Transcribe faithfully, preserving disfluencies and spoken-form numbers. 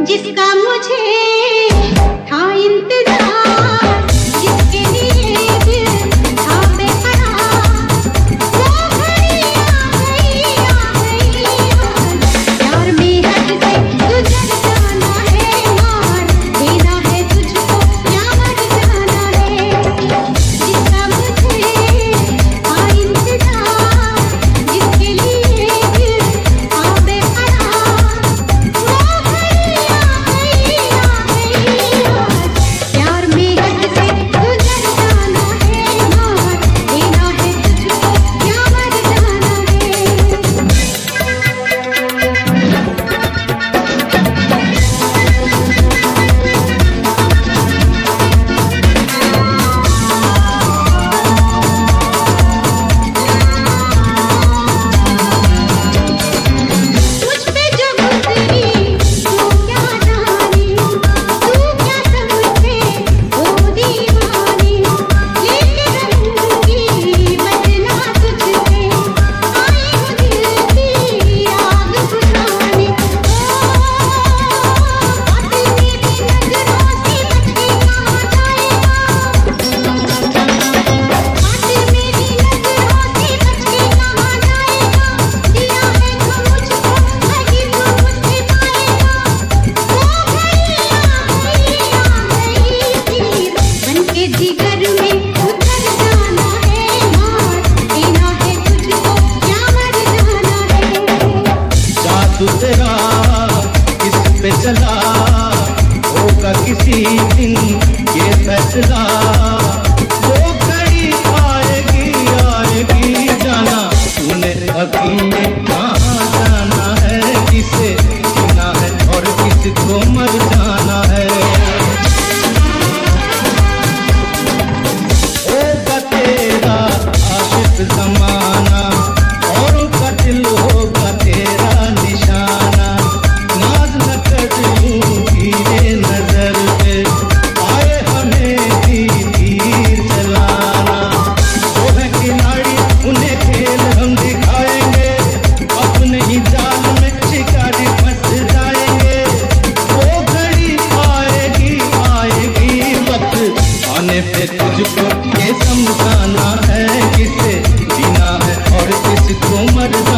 जिसका मुझे था इंतजार, जिसके लिए दिल था बेकरार, वो घड़ी आ गई आ गई यार। प्यार में हद से गुजर जाना है यार, देना है तुझको या मर जाना है। जिसका मुझे था इंतजार, जिसके लिए दिल था बेकरार, वो घड़ी आ गई आ गई यार। प्यार में हद से गुजर जाना है यार, देना है तुझको या मर जाना मुझ पे जो गुजरी तू क्या जाने, तू क्या समझे ओ दीवानी। लेके रहूंगी बदला तुझसे, आए हो दिल की आग बुझाने। ओ कातिल मेरी नजरों से बच के कहाँ जाएगा, कातिल मेरी नजरों से बच के कहाँ जाएगा। दिया है जो मुझको वही तू मुझसे पाएगा। वो घड़ी आ गई आ गई फिर, बनके जिगर में उतर जाना है यार, देना है तुझको या मर जाना है। जादू तेरा किस पे चला, होगा किसी दिन ये फैसला। वो घड़ी आएगी आएगी जाना, तूने अकेले कहाँ जाना है, किसे जीना है और किसको मर जाना है। होगा तेरा आशिक जमाना, औरों का दिल होगा तेरा निशाना। नाज न कर यूं धीरे नजर पे, आए हमें भी तीर चलाना। वो है खिलाड़ी उन्हें खेल हम दिखाएंगे, अपने ही जाल में शिकारी फंस जाएंगे। वो घड़ी आएगी आएगी, वक्त आने पे तुझको ये समझाना है, किसे जीना है और किसको मर जाना